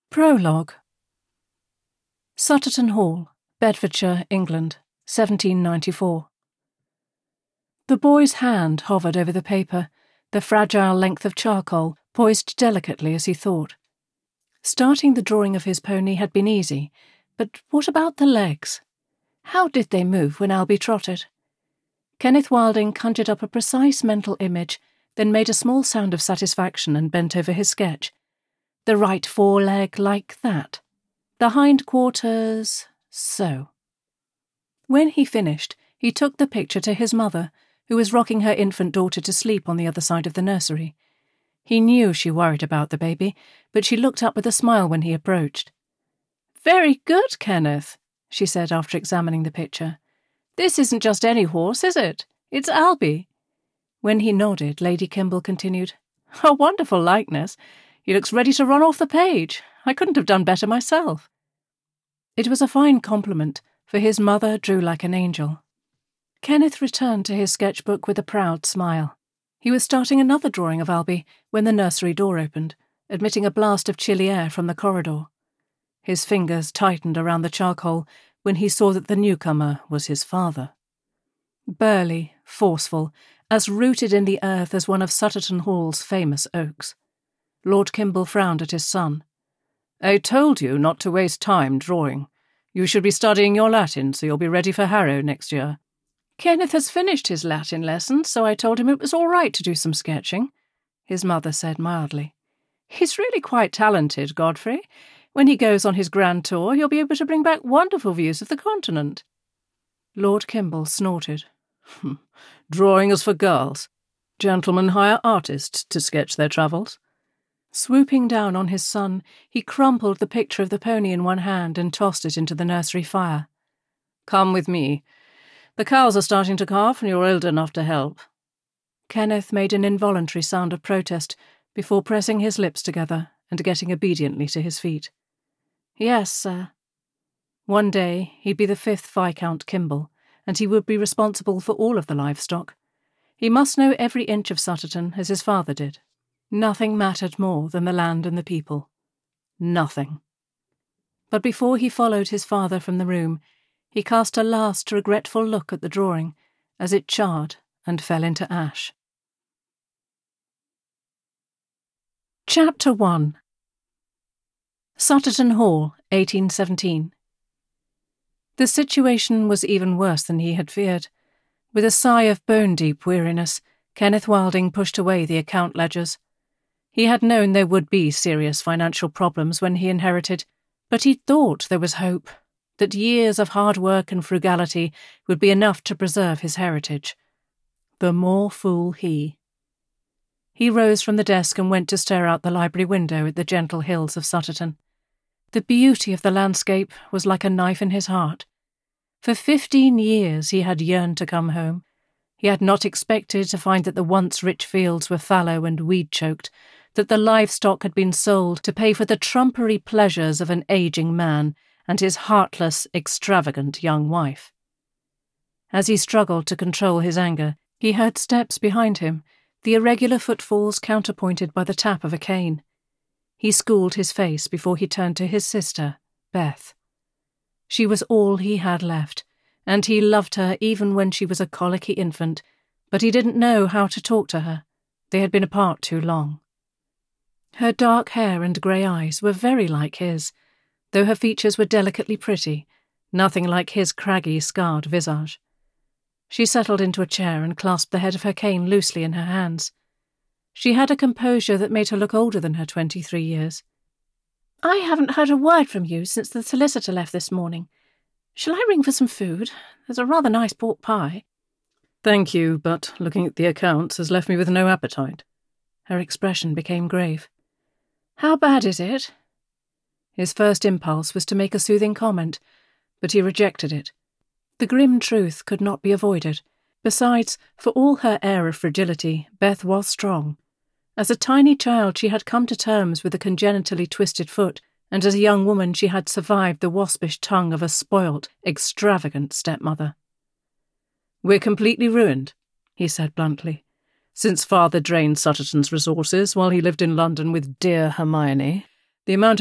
Prologue. Sutterton Hall, Bedfordshire, England, 1794. The boy's hand hovered over the paper, the fragile length of charcoal poised delicately as he thought. Starting the drawing of his pony had been easy, but what about the legs? How did they move when Albie trotted? Kenneth Wilding conjured up a precise mental image, then made a small sound of satisfaction and bent over his sketch. The right foreleg like that. The hind quarters so. When he finished, he took the picture to his mother, who was rocking her infant daughter to sleep on the other side of the nursery. He knew she worried about the baby, but she looked up with a smile when he approached. "Very good, Kenneth," she said after examining the picture. "This isn't just any horse, is it? It's Albie." When he nodded, Lady Kimble continued, "A wonderful likeness. He looks ready to run off the page. I couldn't have done better myself." It was a fine compliment, for his mother drew like an angel. Kenneth returned to his sketchbook with a proud smile. He was starting another drawing of Albie when the nursery door opened, admitting a blast of chilly air from the corridor. His fingers tightened around the charcoal when he saw that the newcomer was his father. Burly, forceful, as rooted in the earth as one of Sutterton Hall's famous oaks. Lord Kimble frowned at his son. "I told you not to waste time drawing. You should be studying your Latin so you'll be ready for Harrow next year." "Kenneth has finished his Latin lessons, so I told him it was all right to do some sketching," his mother said mildly. "He's really quite talented, Godfrey. When he goes on his grand tour, he'll be able to bring back wonderful views of the continent." Lord Kimble snorted. "Drawing is for girls. Gentlemen hire artists to sketch their travels." Swooping down on his son, he crumpled the picture of the pony in one hand and tossed it into the nursery fire. "Come with me. The cows are starting to calf and you're old enough to help." Kenneth made an involuntary sound of protest before pressing his lips together and getting obediently to his feet. "Yes, sir." One day he'd be the 5th Viscount Kimble, and he would be responsible for all of the livestock. He must know every inch of Sutterton as his father did. Nothing mattered more than the land and the people. Nothing. But before he followed his father from the room, he cast a last regretful look at the drawing as it charred and fell into ash. Chapter 1. Sutterton Hall, 1817. The situation was even worse than he had feared. With a sigh of bone-deep weariness, Kenneth Wilding pushed away the account ledgers. He had known there would be serious financial problems when he inherited, but he'd thought there was hope, that years of hard work and frugality would be enough to preserve his heritage. The more fool he. He rose from the desk and went to stare out the library window at the gentle hills of Sutterton. The beauty of the landscape was like a knife in his heart. For 15 years he had yearned to come home. He had not expected to find that the once rich fields were fallow and weed-choked, that the livestock had been sold to pay for the trumpery pleasures of an ageing man and his heartless, extravagant young wife. As he struggled to control his anger, he heard steps behind him, the irregular footfalls counterpointed by the tap of a cane. He schooled his face before he turned to his sister, Beth. She was all he had left, and he loved her even when she was a colicky infant, but he didn't know how to talk to her. They had been apart too long. Her dark hair and grey eyes were very like his, though her features were delicately pretty, nothing like his craggy, scarred visage. She settled into a chair and clasped the head of her cane loosely in her hands. She had a composure that made her look older than her 23 years. "I haven't heard a word from you since the solicitor left this morning. Shall I ring for some food? There's a rather nice pork pie." "Thank you, but looking at the accounts has left me with no appetite." Her expression became grave. "How bad is it?" His first impulse was to make a soothing comment, but he rejected it. The grim truth could not be avoided. Besides, for all her air of fragility, Beth was strong. As a tiny child she had come to terms with a congenitally twisted foot, and as a young woman she had survived the waspish tongue of a spoilt, extravagant stepmother. "We're completely ruined," he said bluntly. "Since Father drained Sutterton's resources while he lived in London with dear Hermione, the amount